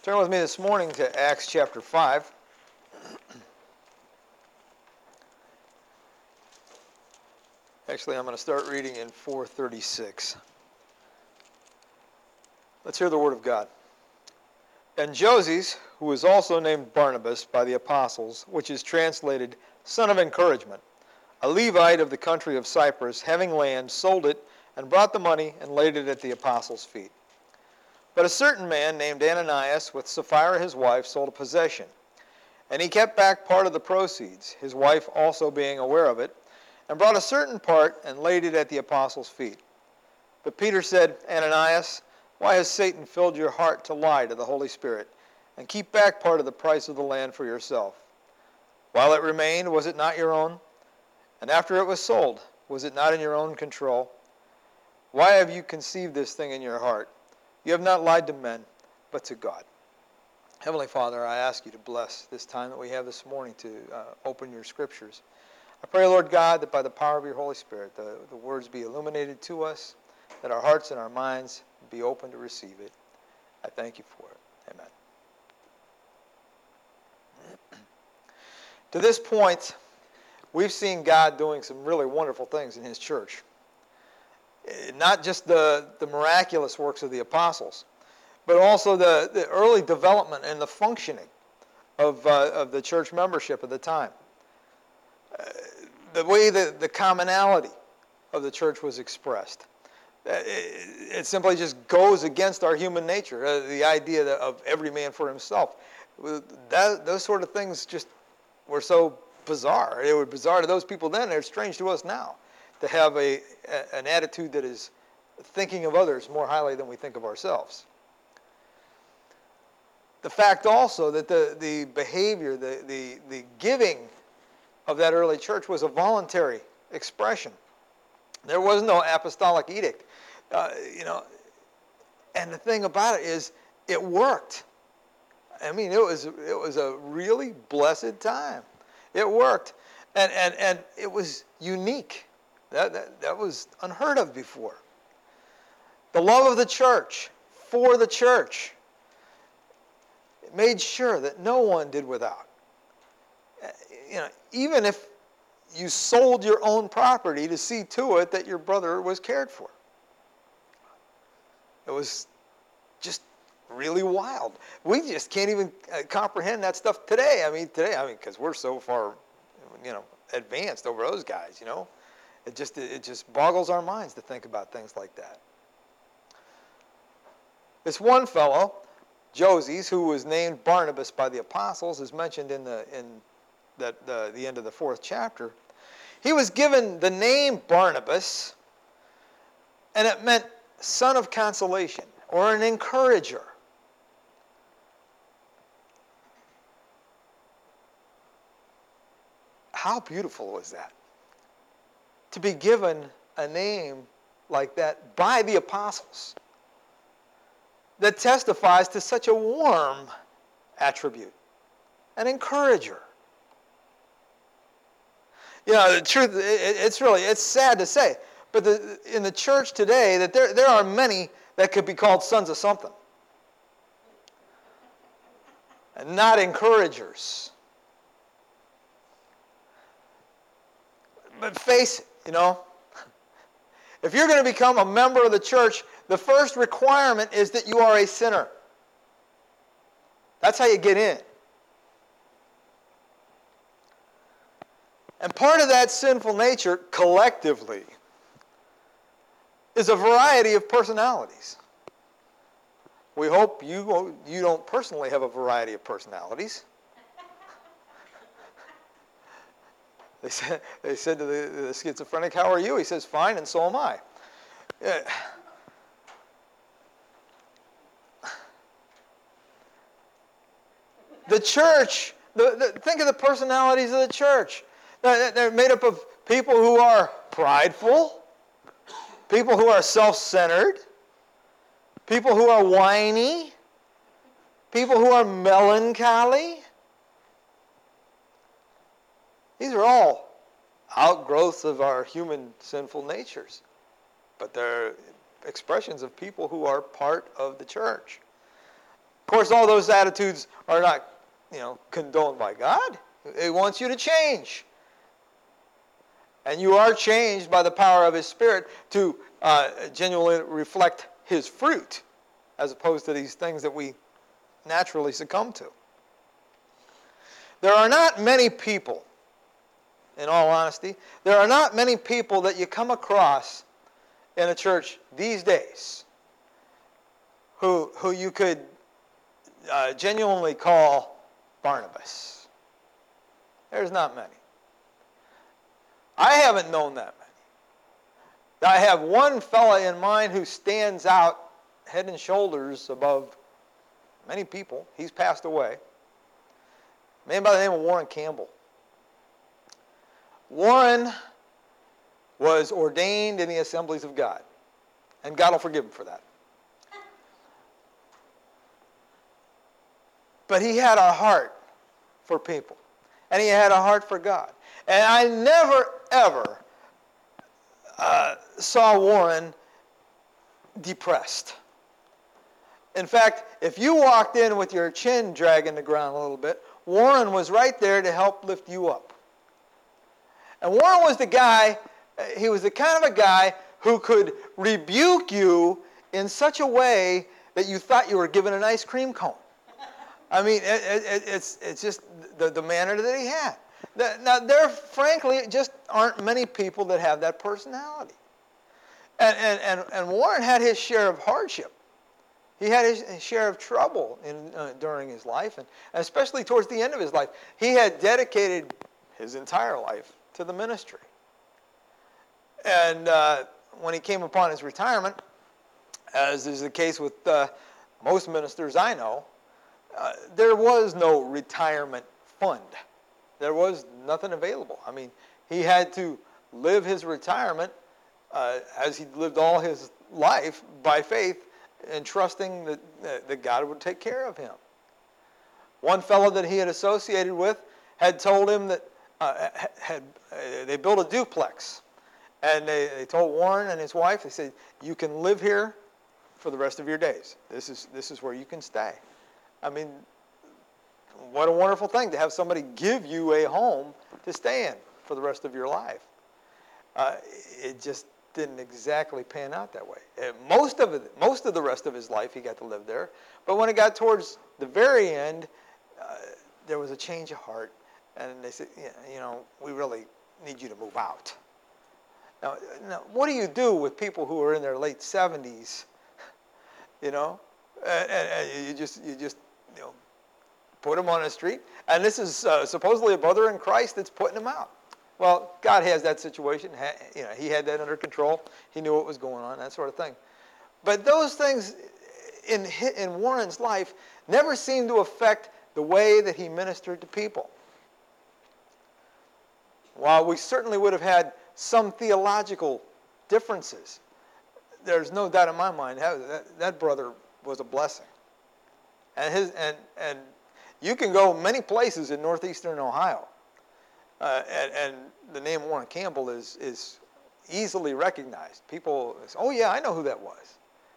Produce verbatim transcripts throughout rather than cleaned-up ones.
Turn with me this morning to Acts chapter five. Actually, I'm going to start reading in four thirty-six. Let's hear the word of God. And Joses, who was also named Barnabas by the apostles, which is translated son of encouragement, a Levite of the country of Cyprus, having land, sold it, and brought the money and laid it at the apostles' feet. But a certain man named Ananias, with Sapphira his wife, sold a possession. And he kept back part of the proceeds, his wife also being aware of it, and brought a certain part and laid it at the apostles' feet. But Peter said, Ananias, why has Satan filled your heart to lie to the Holy Spirit, and keep back part of the price of the land for yourself? While it remained, was it not your own? And after it was sold, was it not in your own control? Why have you conceived this thing in your heart? You have not lied to men, but to God. Heavenly Father, I ask you to bless this time that we have this morning to uh, open your scriptures. I pray, Lord God, that by the power of your Holy Spirit, the, the words be illuminated to us, that our hearts and our minds be open to receive it. I thank you for it. Amen. To this point, we've seen God doing some really wonderful things in his church. Not just the, the miraculous works of the apostles, but also the, the early development and the functioning of, uh, of the church membership at the time. Uh, the way that the commonality of the church was expressed. Uh, it, it simply just goes against our human nature, uh, the idea that of every man for himself. That, those sort of things just were so bizarre. They were bizarre to those people then, they're strange to us now. To have a, a an attitude that is thinking of others more highly than we think of ourselves. The fact also that the, the behavior, the, the, the giving of that early church was a voluntary expression. There was no apostolic edict. Uh, you know, and the thing about it is, it worked. I mean, it was it was a really blessed time. It worked, and and and it was unique. That, that, that was unheard of before. The love of the church, for the church, it made sure that no one did without. You know, even if you sold your own property to see to it that your brother was cared for. It was just really wild. We just can't even comprehend that stuff today. I mean, today, I mean, because we're so far, you know, advanced over those guys, you know. It just it just boggles our minds to think about things like that. This one fellow, Joses, who was named Barnabas by the apostles, is mentioned in the in that the, the end of the fourth chapter. He was given the name Barnabas, and it meant son of consolation or an encourager. How beautiful was that? To be given a name like that by the apostles that testifies to such a warm attribute, an encourager. You know, the truth, it's really, it's sad to say, but the, in the church today, that there, there are many that could be called sons of something. And not encouragers. But face it, you know, if you're going to become a member of the church, the first requirement is that you are a sinner. That's how you get in. And part of that sinful nature, collectively, is a variety of personalities. We hope you, you don't personally have a variety of personalities. They said, they said to the, the schizophrenic, how are you? He says, fine, and so am I. Yeah. The church, the, the, think of the personalities of the church. They're made up of people who are prideful, people who are self-centered, people who are whiny, people who are melancholy. These are all outgrowths of our human sinful natures, but they're expressions of people who are part of the church. Of course, all those attitudes are not, you know, condoned by God. He wants you to change. And you are changed by the power of His Spirit to uh, genuinely reflect His fruit, as opposed to these things that we naturally succumb to. There are not many people, in all honesty, there are not many people that you come across in a church these days who, who you could uh, genuinely call Barnabas. There's not many. I haven't known that many. I have one fella in mind who stands out head and shoulders above many people. He's passed away. A man by the name of Warren Campbell. Warren was ordained in the Assemblies of God, and God will forgive him for that. But he had a heart for people, and he had a heart for God. And I never, ever uh, saw Warren depressed. In fact, if you walked in with your chin dragging the ground a little bit, Warren was right there to help lift you up. And Warren was the guy, he was the kind of a guy who could rebuke you in such a way that you thought you were given an ice cream cone. I mean, it, it, it's, it's just the, the manner that he had. Now, there, frankly, just aren't many people that have that personality. And, and, and, and Warren had his share of hardship. He had his, his share of trouble in, uh, during his life, and especially towards the end of his life. He had dedicated his entire life to the ministry. And uh, when he came upon his retirement, as is the case with uh, most ministers I know, uh, there was no retirement fund. There was nothing available. I mean, he had to live his retirement uh, as he lived all his life by faith and trusting that, that God would take care of him. One fellow that he had associated with had told him that uh, had uh, they built a duplex, and they, they told Warren and his wife, they said, "You can live here for the rest of your days. This is this is where you can stay." I mean, what a wonderful thing to have somebody give you a home to stay in for the rest of your life. Uh, it just didn't exactly pan out that way. Uh, most of it, most of the rest of his life, he got to live there. But when it got towards the very end, uh, there was a change of heart, and they said, yeah, "You know, we really need you to move out." Now, now, what do you do with people who are in their late seventies? You know, and, and, and you just, you just, you know, put them on the street, and this is uh, supposedly a brother in Christ that's putting them out. Well, God has that situation. You know, He had that under control. He knew what was going on, that sort of thing. But those things in in Warren's life never seemed to affect the way that he ministered to people. While we certainly would have had some theological differences, there's no doubt in my mind that, that, that brother was a blessing. And his and and you can go many places in northeastern Ohio, uh, and, and the name Warren Campbell is is easily recognized. People say, "Oh yeah, I know who that was."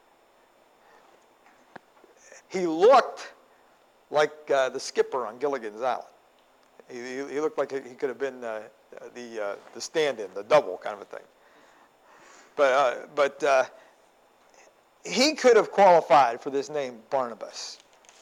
He looked like uh, the skipper on Gilligan's Island. He, he looked like he could have been uh, the uh, the stand-in, the double kind of a thing. But uh, but uh, he could have qualified for this name, Barnabas.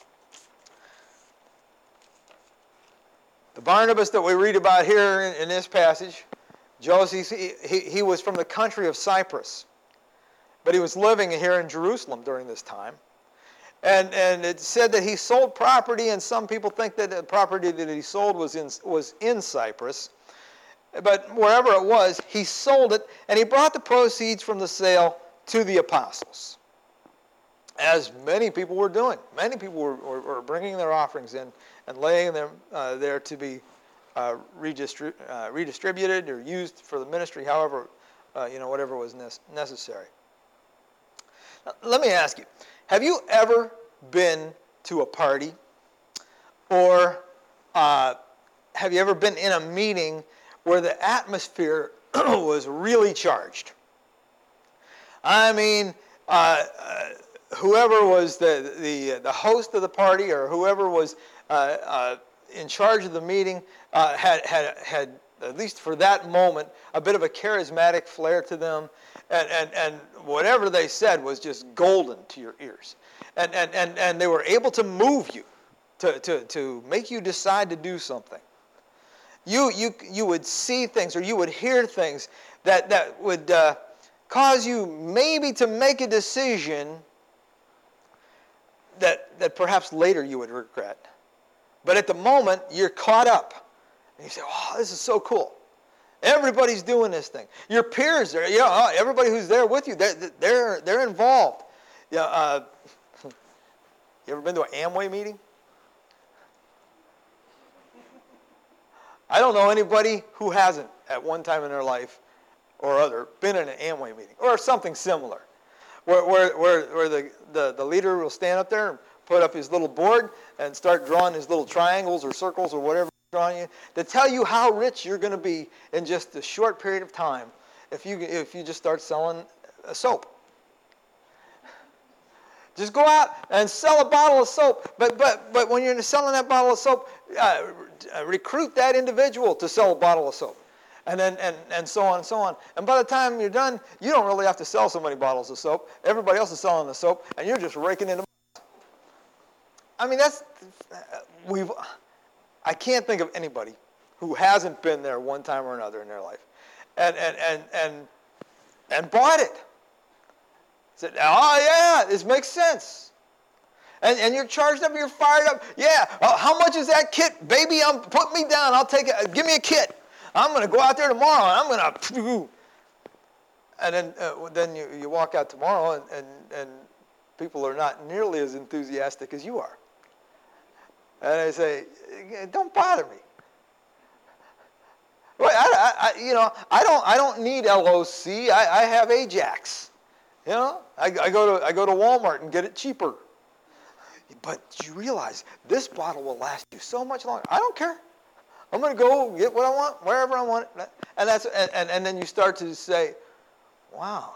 The Barnabas that we read about here in, in this passage, Joseph, he, he, he was from the country of Cyprus, but he was living here in Jerusalem during this time. And, and it said that he sold property, and some people think that the property that he sold was in, was in Cyprus. But wherever it was, he sold it, and he brought the proceeds from the sale to the apostles, as many people were doing. Many people were, were, were bringing their offerings in and laying them uh, there to be uh, redistri- uh, redistributed or used for the ministry, however, uh, you know, whatever was ne- necessary. Now, let me ask you, have you ever been to a party, or uh, have you ever been in a meeting where the atmosphere was really charged? I mean, uh, uh, whoever was the, the, the host of the party or whoever was uh, uh, in charge of the meeting uh, had, had, had, at least for that moment, a bit of a charismatic flair to them. And, and, and whatever they said was just golden to your ears. And, and, and, and they were able to move you, to, to, to make you decide to do something. You, you, you would see things or you would hear things that, that would uh, cause you maybe to make a decision that, that perhaps later you would regret. But at the moment, you're caught up. And you say, oh, this is so cool. Everybody's doing this thing. Your peers, are, you know, everybody who's there with you, they're, they're, they're involved. You know, uh, you ever been to an Amway meeting? I don't know anybody who hasn't at one time in their life or other been in an Amway meeting or something similar where, where, where, where the, the, the leader will stand up there and put up his little board and start drawing his little triangles or circles or whatever he's drawing you to tell you how rich you're going to be in just a short period of time if you, if you just start selling a soap. Just go out and sell a bottle of soap. But, but, but when you're selling that bottle of soap, uh, recruit that individual to sell a bottle of soap. And then and, and so on and so on. And by the time you're done, you don't really have to sell so many bottles of soap. Everybody else is selling the soap, and you're just raking in the money. I mean, that's, we've, I can't think of anybody who hasn't been there one time or another in their life and, and, and, and, and bought it. Said, oh, yeah, this makes sense. And, and you're charged up, you're fired up. Yeah, uh, how much is that kit? Baby, I'm, put me down. I'll take it. Give me a kit. I'm going to go out there tomorrow, and I'm going to... And then, uh, then you, you walk out tomorrow, and, and, and people are not nearly as enthusiastic as you are. And they say, don't bother me. Well, I, I, you know, I don't, I don't need L O C. I, I have Ajax. You know, I, I go to I go to Walmart and get it cheaper. But you realize this bottle will last you so much longer. I don't care. I'm going to go get what I want wherever I want it. And that's and, and, and then you start to say, wow,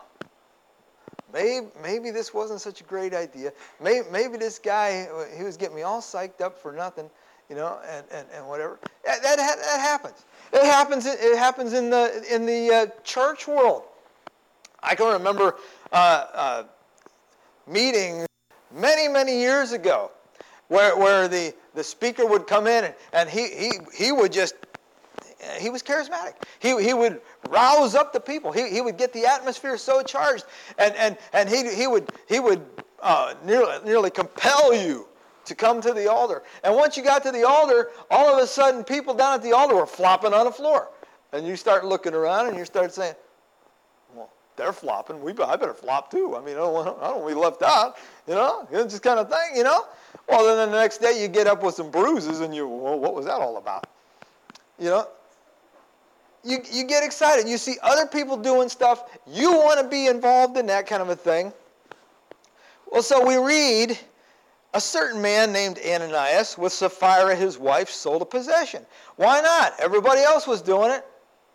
maybe maybe this wasn't such a great idea. Maybe maybe this guy, he was getting me all psyched up for nothing, you know, and, and, and whatever. That, that that happens. It happens. It happens in the in the uh, church world. I can remember uh, uh, meetings many, many years ago where, where the, the speaker would come in and, and he, he, he would just, he was charismatic. He, he would rouse up the people. He, he would get the atmosphere so charged and, and, and he, he would, he would uh, nearly, nearly compel you to come to the altar. And once you got to the altar, all of a sudden people down at the altar were flopping on the floor. And you start looking around and you start saying, they're flopping. We, I better flop too. I mean, I don't want, I don't want to be left out. You know, it's just kind of thing. You know. Well, then the next day you get up with some bruises, and you, well, what was that all about? You know. You you get excited. You see other people doing stuff. You want to be involved in that kind of a thing. Well, so we read, a certain man named Ananias, with Sapphira his wife, sold a possession. Why not? Everybody else was doing it.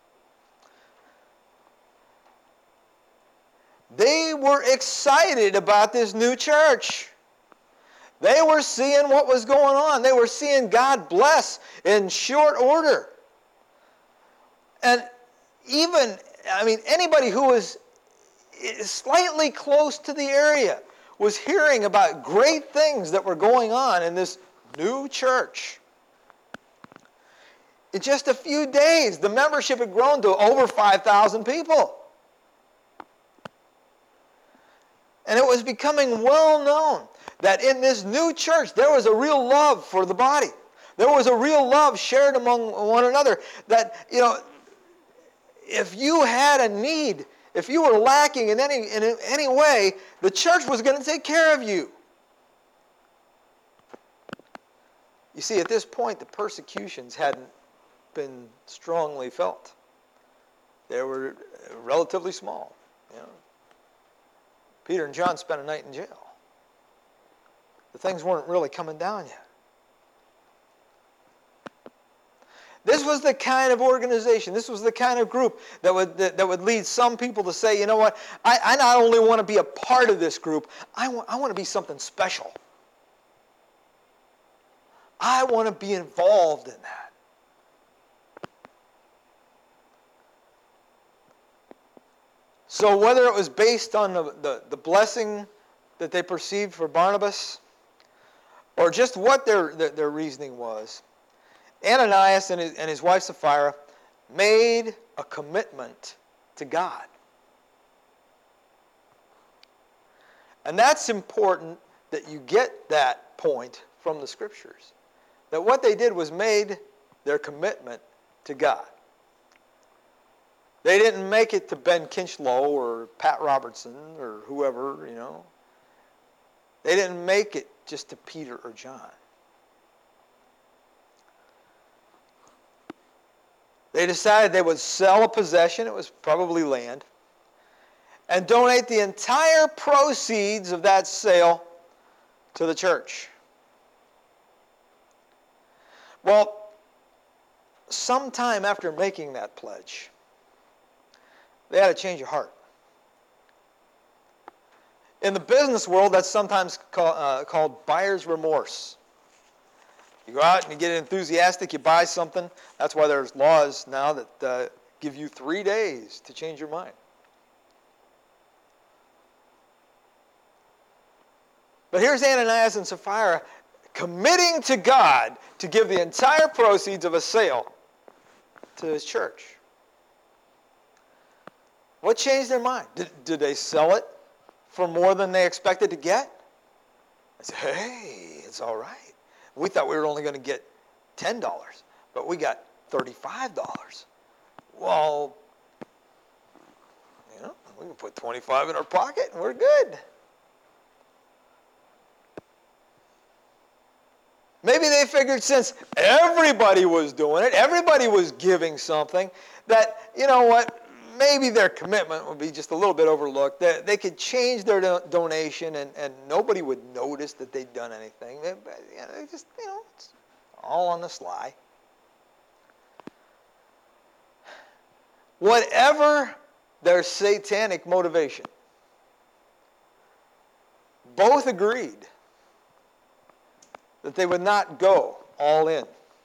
They were excited about this new church. They were seeing what was going on. They were seeing God bless in short order. And even, I mean, anybody who was slightly close to the area was hearing about great things that were going on in this new church. In just a few days, the membership had grown to over five thousand people. And it was becoming well known that in this new church there was a real love for the body. There was a real love shared among one another. That, you know, if you had a need, if you were lacking in any, in any way, the church was going to take care of you. You see, at this point, the persecutions hadn't been strongly felt. They were relatively small, you know. Peter and John spent a night in jail. The things weren't really coming down yet. This was the kind of organization, this was the kind of group that would, that, that would lead some people to say, you know what, I, I not only want to be a part of this group, I want, I want to be something special. I want to be involved in that. So whether it was based on the, the, the blessing that they perceived for Barnabas, or just what their, their, their reasoning was, Ananias and his, and his wife Sapphira made a commitment to God. And that's important that you get that point from the Scriptures. That what they did was made their commitment to God. They didn't make it to Ben Kinchlow or Pat Robertson or whoever, you know. They didn't make it just to Peter or John. They decided they would sell a possession, it was probably land, and donate the entire proceeds of that sale to the church. Well, sometime after making that pledge, they had a change of heart. In the business world, that's sometimes call, uh, called buyer's remorse. You go out and you get enthusiastic, you buy something. That's why there's laws now that uh, give you three days to change your mind. But here's Ananias and Sapphira committing to God to give the entire proceeds of a sale to his church. What changed their mind? Did, did they sell it for more than they expected to get? I said, hey, it's all right. We thought we were only going to get ten dollars, but we got thirty-five dollars. Well, you know, we can put twenty-five in our pocket and we're good. Maybe they figured since everybody was doing it, everybody was giving something, that, you know what, maybe their commitment would be just a little bit overlooked. They, they could change their do- donation and, and nobody would notice that they'd done anything. They, you know, they just, you know, it's all on the sly. Whatever their satanic motivation, both agreed that they would not go all in.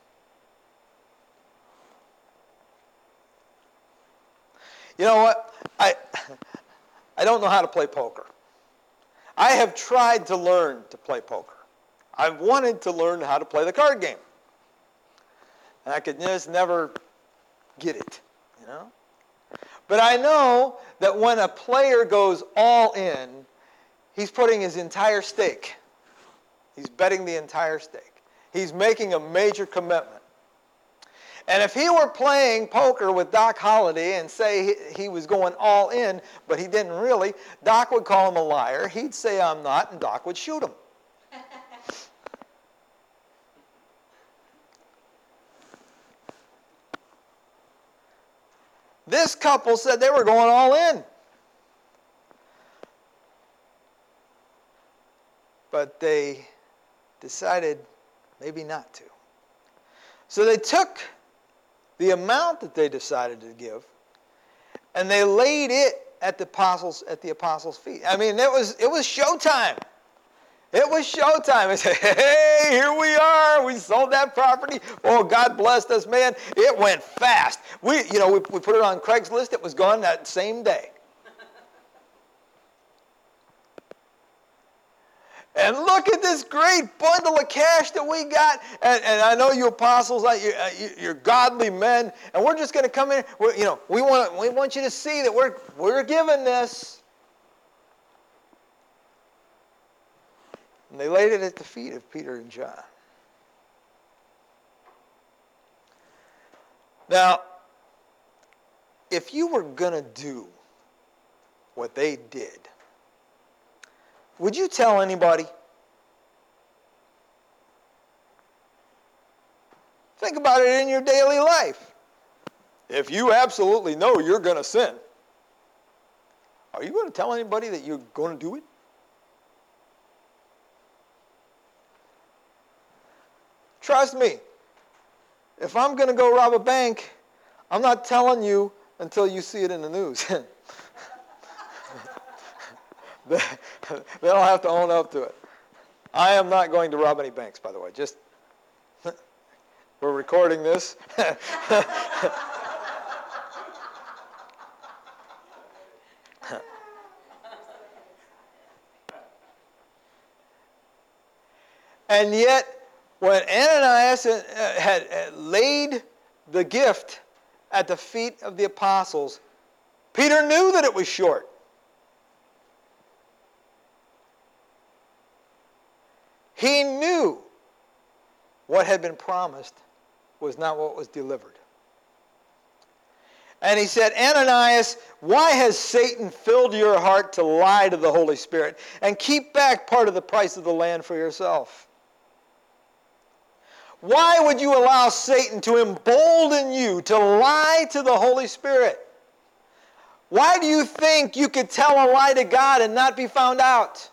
You know what? I, I don't know how to play poker. I have tried to learn to play poker. I've wanted to learn how to play the card game. And I could just never get it, you know? But I know that when a player goes all in, he's putting his entire stake. He's betting the entire stake. He's making a major commitment. And if he were playing poker with Doc Holliday and say he, he was going all in, but he didn't really, Doc would call him a liar. He'd say, I'm not, and Doc would shoot him. This couple said they were going all in. But they decided maybe not to. So they took the amount that they decided to give, and they laid it at the apostles at the apostles' feet. I mean, it was it was showtime. It was showtime. They said, hey, here we are. We sold that property. Oh, God blessed us, man. It went fast. We, you know, we, we put it on Craigslist. It was gone that same day. And look at this great bundle of cash that we got. And, and I know you apostles, you're, you're godly men, and we're just going to come in. We're, you know, we want we want you to see that we're we're giving this. And they laid it at the feet of Peter and John. Now, if you were going to do what they did, would you tell anybody? Think about it in your daily life. If you absolutely know you're going to sin, are you going to tell anybody that you're going to do it? Trust me. if I'm going to go rob a bank, I'm not telling you until you see it in the news. They'll have to own up to it. I am not going to rob any banks, by the way. Just, we're recording this. And yet, when Ananias had laid the gift at the feet of the apostles, Peter knew that it was short. He knew what had been promised was not what was delivered. And he said, Ananias, why has Satan filled your heart to lie to the Holy Spirit and keep back part of the price of the land for yourself? Why would you allow Satan to embolden you to lie to the Holy Spirit? Why do you think you could tell a lie to God and not be found out?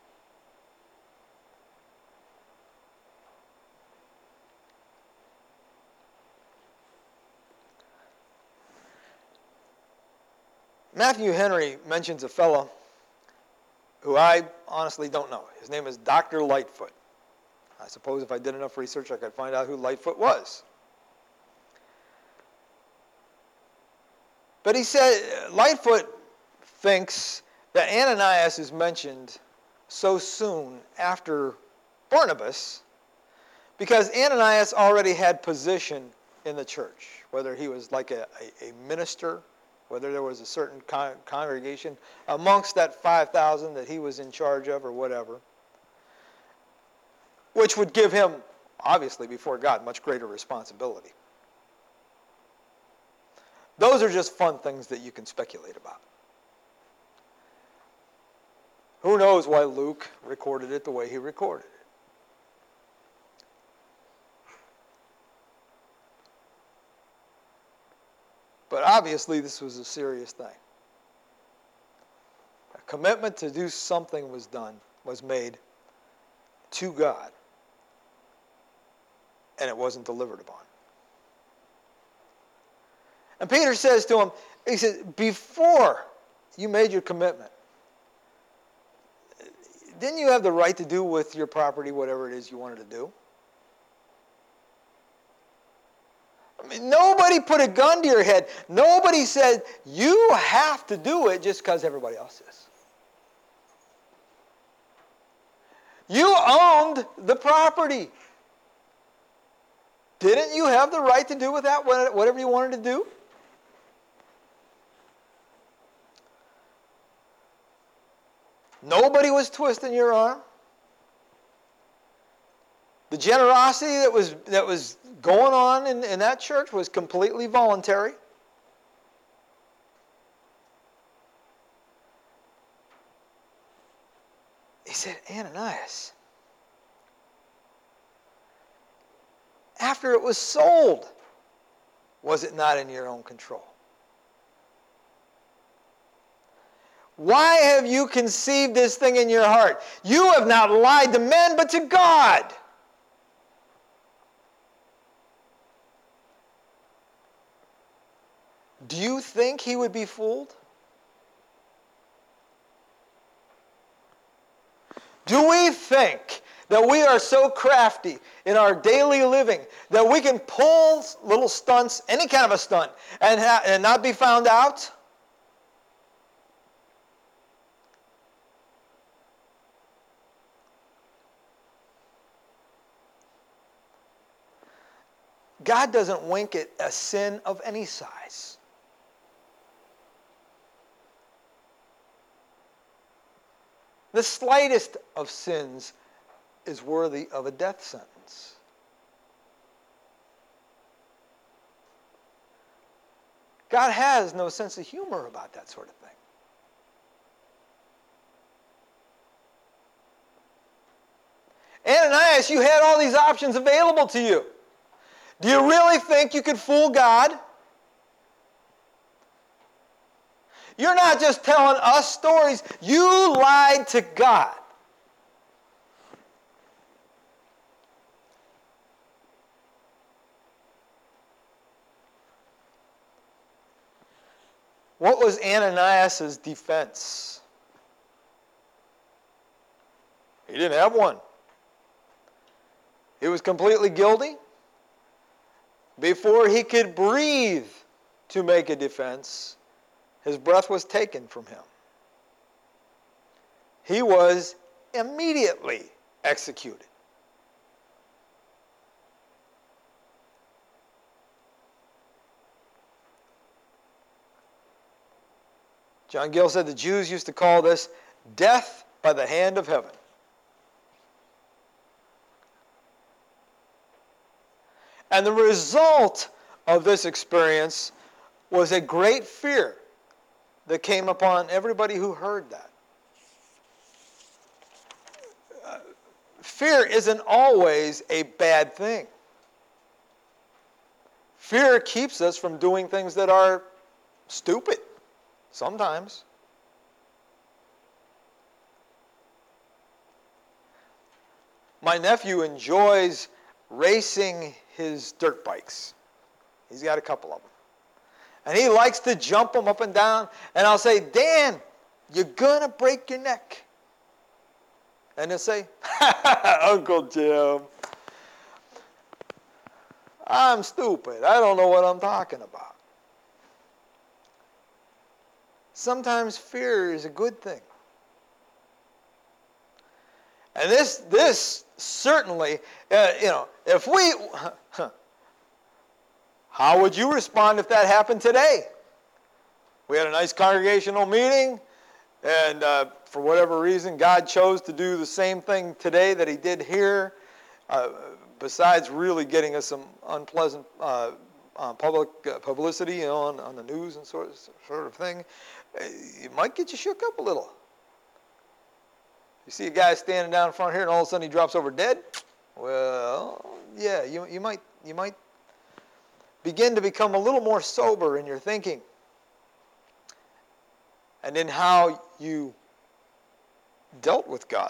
Matthew Henry mentions a fellow who I honestly don't know. His name is Doctor Lightfoot. I suppose if I did enough research, I could find out who Lightfoot was. But he said, Lightfoot thinks that Ananias is mentioned so soon after Barnabas because Ananias already had position in the church, whether he was like a, a, a minister, whether there was a certain con- congregation amongst that five thousand that he was in charge of or whatever, which would give him, obviously, before God, much greater responsibility. Those are just fun things that you can speculate about. Who knows why Luke recorded it the way he recorded it? But obviously, this was a serious thing. A commitment to do something was done, was made to God, and it wasn't delivered upon. And Peter says to him, he says, before you made your commitment, didn't you have the right to do with your property whatever it is you wanted to do? I mean, nobody put a gun to your head. Nobody said, you have to do it just because everybody else is. You owned the property. Didn't you have the right to do with that whatever you wanted to do? Nobody was twisting your arm. The generosity that was that was going on in, in that church was completely voluntary. He said, Ananias, after it was sold, was it not in your own control? Why have you conceived this thing in your heart? You have not lied to men, but to God. Do you think he would be fooled? Do we think that we are so crafty in our daily living that we can pull little stunts, any kind of a stunt, and, ha- and not be found out? God doesn't wink at a sin of any size. The slightest of sins is worthy of a death sentence. God has no sense of humor about that sort of thing. Ananias, you had all these options available to you. Do you really think you could fool God? You're not just telling us stories. You lied to God. What was Ananias' defense? He didn't have one. He was completely guilty. Before he could breathe to make a defense, his breath was taken from him. He was immediately executed. John Gill said the Jews used to call this death by the hand of heaven. And the result of this experience was a great fear that came upon everybody who heard that. Uh, fear isn't always a bad thing. Fear keeps us from doing things that are stupid. Sometimes. My nephew enjoys racing his dirt bikes. He's got a couple of them. And he likes to jump them up and down. And I'll say, Dan, you're going to break your neck. And he'll say, Uncle Jim, I'm stupid. I don't know what I'm talking about. Sometimes fear is a good thing. And this, this certainly, uh, you know, if we, how would you respond if that happened today? We had a nice congregational meeting, and uh, for whatever reason, God chose to do the same thing today that he did here, uh, besides really getting us some unpleasant uh, uh, public uh, publicity, you know, on, on the news and sort of, sort of thing. It might get you shook up a little. You see a guy standing down in front here and all of a sudden he drops over dead? Well, yeah, you, you might you might begin to become a little more sober in your thinking and in how you dealt with God.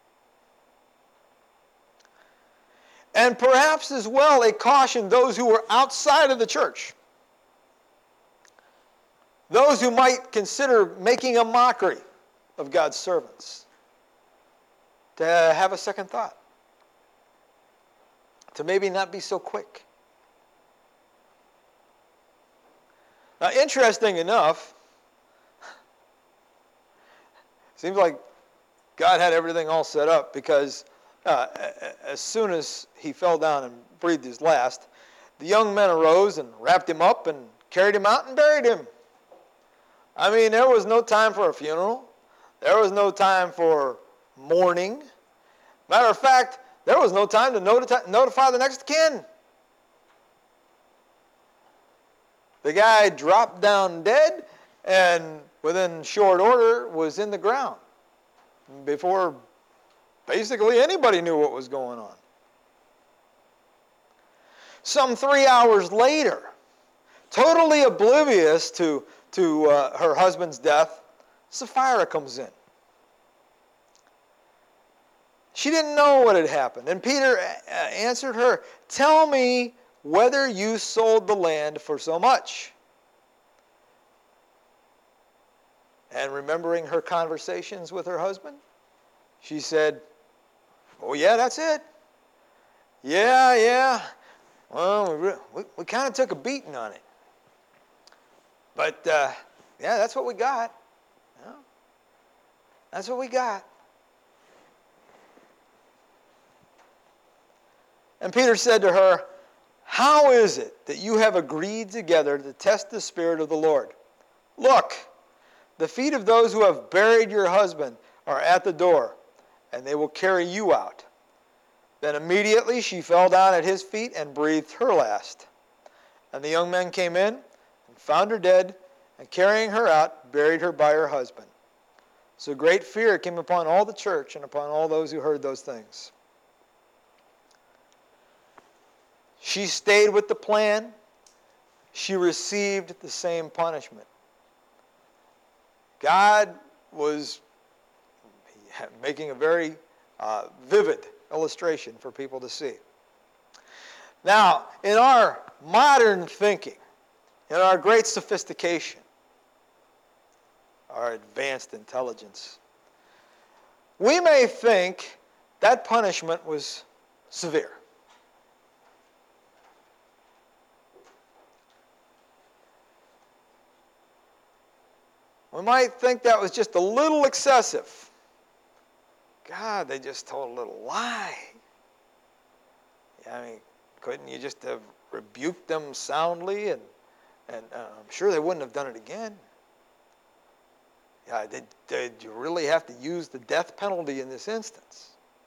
And perhaps as well a caution those who were outside of the church. Those who might consider making a mockery of God's servants, to have a second thought, to maybe not be so quick. Now, interesting enough, seems like God had everything all set up, because uh, as soon as he fell down and breathed his last, the young men arose and wrapped him up and carried him out and buried him. I mean, there was no time for a funeral. There was no time for mourning. Matter of fact, there was no time to noti- notify the next of kin. The guy dropped down dead, and within short order was in the ground before basically anybody knew what was going on. Some three hours later, totally oblivious to to uh, her husband's death, Sapphira comes in. She didn't know what had happened. And Peter answered her, tell me whether you sold the land for so much. And remembering her conversations with her husband, she said, oh yeah, that's it. Yeah, yeah. Well, we, we, we kind of took a beating on it. But, uh, yeah, that's what we got. You know? That's what we got. And Peter said to her, how is it that you have agreed together to test the Spirit of the Lord? Look, the feet of those who have buried your husband are at the door, and they will carry you out. Then immediately she fell down at his feet and breathed her last. And the young men came in, found her dead, and carrying her out, buried her by her husband. So great fear came upon all the church and upon all those who heard those things. She stayed with the plan. She received the same punishment. God was making a very uh, vivid illustration for people to see. Now, in our modern thinking, in our great sophistication, our advanced intelligence, we may think that punishment was severe. We might think that was just a little excessive. God, they just told a little lie. I mean, couldn't you just have rebuked them soundly? And, and uh, I'm sure they wouldn't have done it again. Yeah, did, did you really have to use the death penalty in this instance?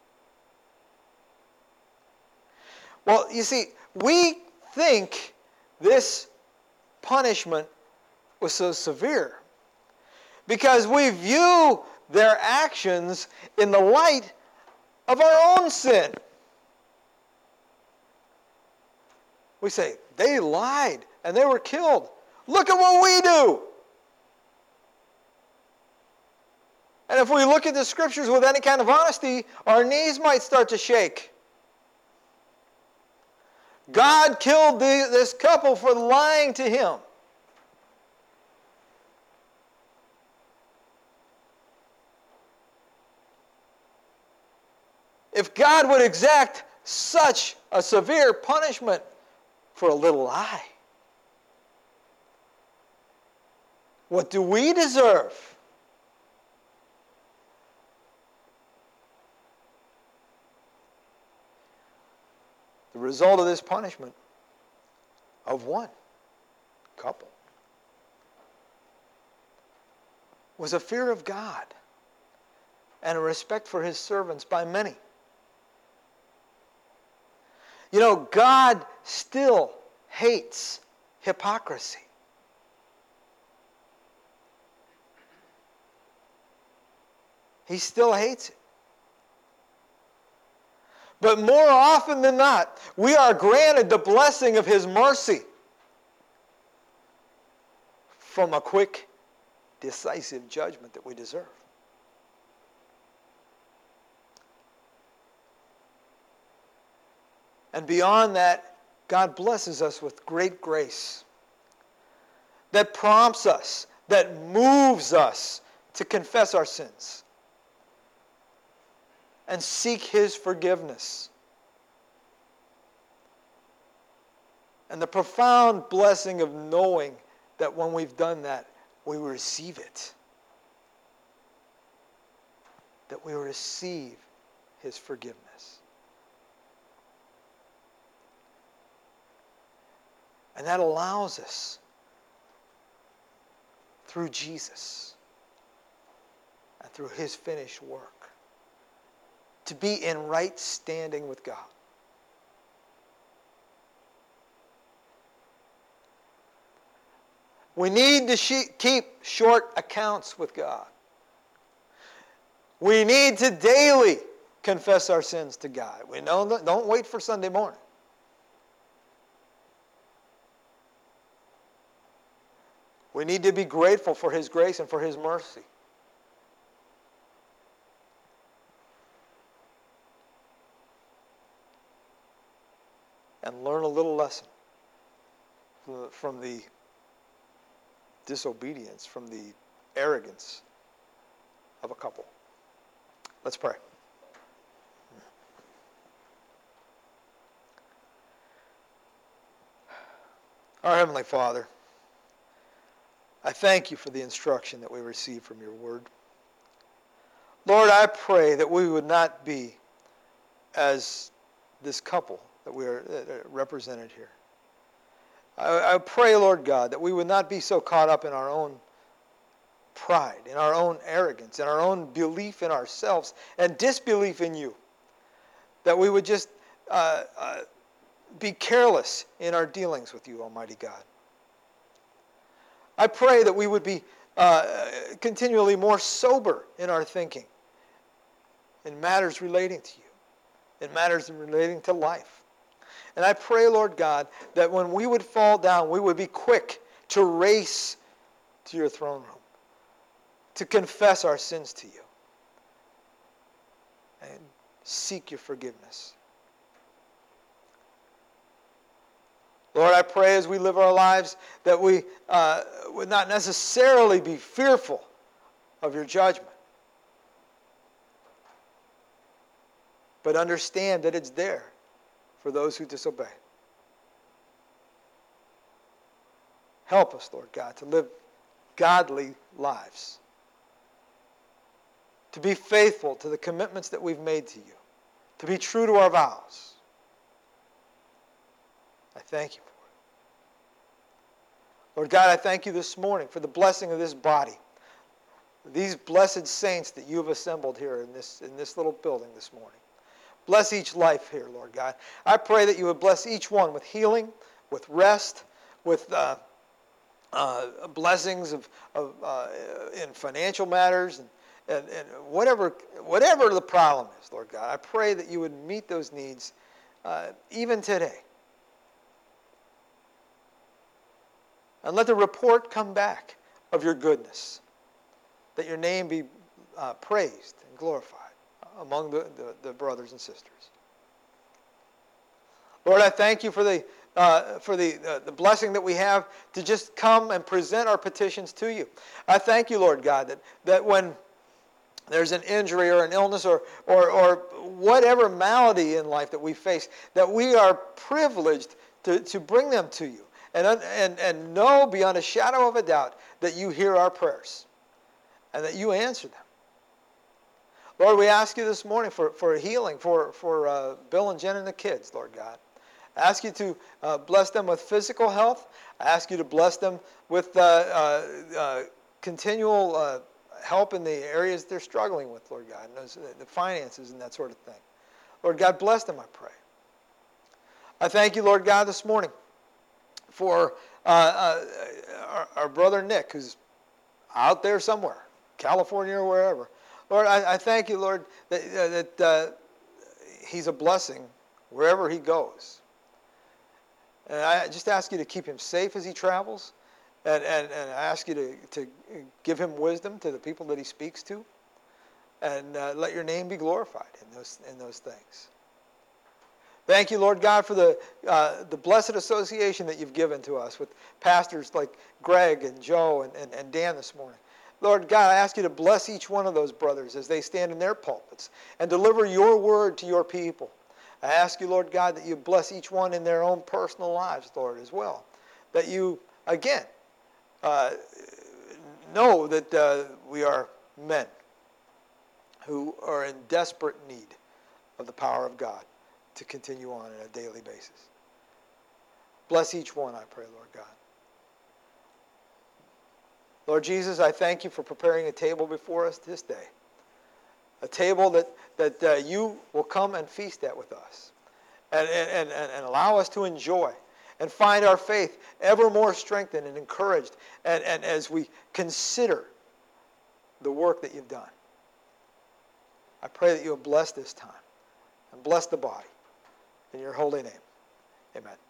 Well, you see, we think this punishment was so severe because we view their actions in the light of our own sin. We say, they lied and they were killed. Look at what we do. And if we look at the scriptures with any kind of honesty, our knees might start to shake. God killed the, this couple for lying to him. If God would exact such a severe punishment for a little lie, what do we deserve? The result of this punishment of one couple was a fear of God and a respect for his servants by many. You know, God still hates hypocrisy. He still hates it. But more often than not, we are granted the blessing of his mercy from a quick, decisive judgment that we deserve. And beyond that, God blesses us with great grace that prompts us, that moves us to confess our sins and seek his forgiveness. And the profound blessing of knowing that when we've done that, we receive it. That we receive his forgiveness. And that allows us, through Jesus and through his finished work, to be in right standing with God. We need to she- keep short accounts with God. We need to daily confess our sins to God. We know that, don't wait for Sunday morning. We need to be grateful for his grace and for his mercy. And learn a little lesson from the disobedience, from the arrogance of a couple. Let's pray. Our Heavenly Father, I thank you for the instruction that we receive from your word. Lord, I pray that we would not be as this couple that we are represented here. I, I pray, Lord God, that we would not be so caught up in our own pride, in our own arrogance, in our own belief in ourselves and disbelief in you, that we would just uh, uh, be careless in our dealings with you, Almighty God. I pray that we would be uh, continually more sober in our thinking in matters relating to you, in matters relating to life. And I pray, Lord God, that when we would fall down, we would be quick to race to your throne room, to confess our sins to you, and seek your forgiveness. Lord, I pray as we live our lives that we uh, would not necessarily be fearful of your judgment. But understand that it's there for those who disobey. Help us, Lord God, to live godly lives, to be faithful to the commitments that we've made to you, to be true to our vows. I thank you for it. Lord God, I thank you this morning for the blessing of this body, these blessed saints that you have assembled here in this, in this little building this morning. Bless each life here, Lord God. I pray that you would bless each one with healing, with rest, with uh, uh, blessings of, of uh, in financial matters, and, and, and whatever, whatever the problem is, Lord God. I pray that you would meet those needs uh, even today. And let the report come back of your goodness, that your name be uh, praised and glorified among the, the, the brothers and sisters. Lord, I thank you for the uh, for the uh, the blessing that we have to just come and present our petitions to you. I thank you, Lord God, that, that when there's an injury or an illness or, or, or whatever malady in life that we face, that we are privileged to, to bring them to you and, and, and know beyond a shadow of a doubt that you hear our prayers and that you answer them. Lord, we ask you this morning for, for healing for, for uh, Bill and Jen and the kids, Lord God. I ask you to uh, bless them with physical health. I ask you to bless them with uh, uh, uh, continual uh, help in the areas they're struggling with, Lord God, and those, the finances and that sort of thing. Lord God, bless them, I pray. I thank you, Lord God, this morning for uh, uh, our, our brother Nick, who's out there somewhere, California or wherever. Lord, I, I thank you, Lord, that, uh, that uh, he's a blessing wherever he goes. And I just ask you to keep him safe as he travels. And, and, and I ask you to, to give him wisdom to the people that he speaks to. And uh, let your name be glorified in those, in those things. Thank you, Lord God, for the, uh, the blessed association that you've given to us with pastors like Greg and Joe and, and, and Dan this morning. Lord God, I ask you to bless each one of those brothers as they stand in their pulpits and deliver your word to your people. I ask you, Lord God, that you bless each one in their own personal lives, Lord, as well. That you, again, uh, know that uh, we are men who are in desperate need of the power of God to continue on on a daily basis. Bless each one, I pray, Lord God. Lord Jesus, I thank you for preparing a table before us this day. A table that, that uh, you will come and feast at with us. And, and, and, and allow us to enjoy and find our faith ever more strengthened and encouraged and, and as we consider the work that you've done. I pray that you'll bless this time and bless the body. In your holy name, amen.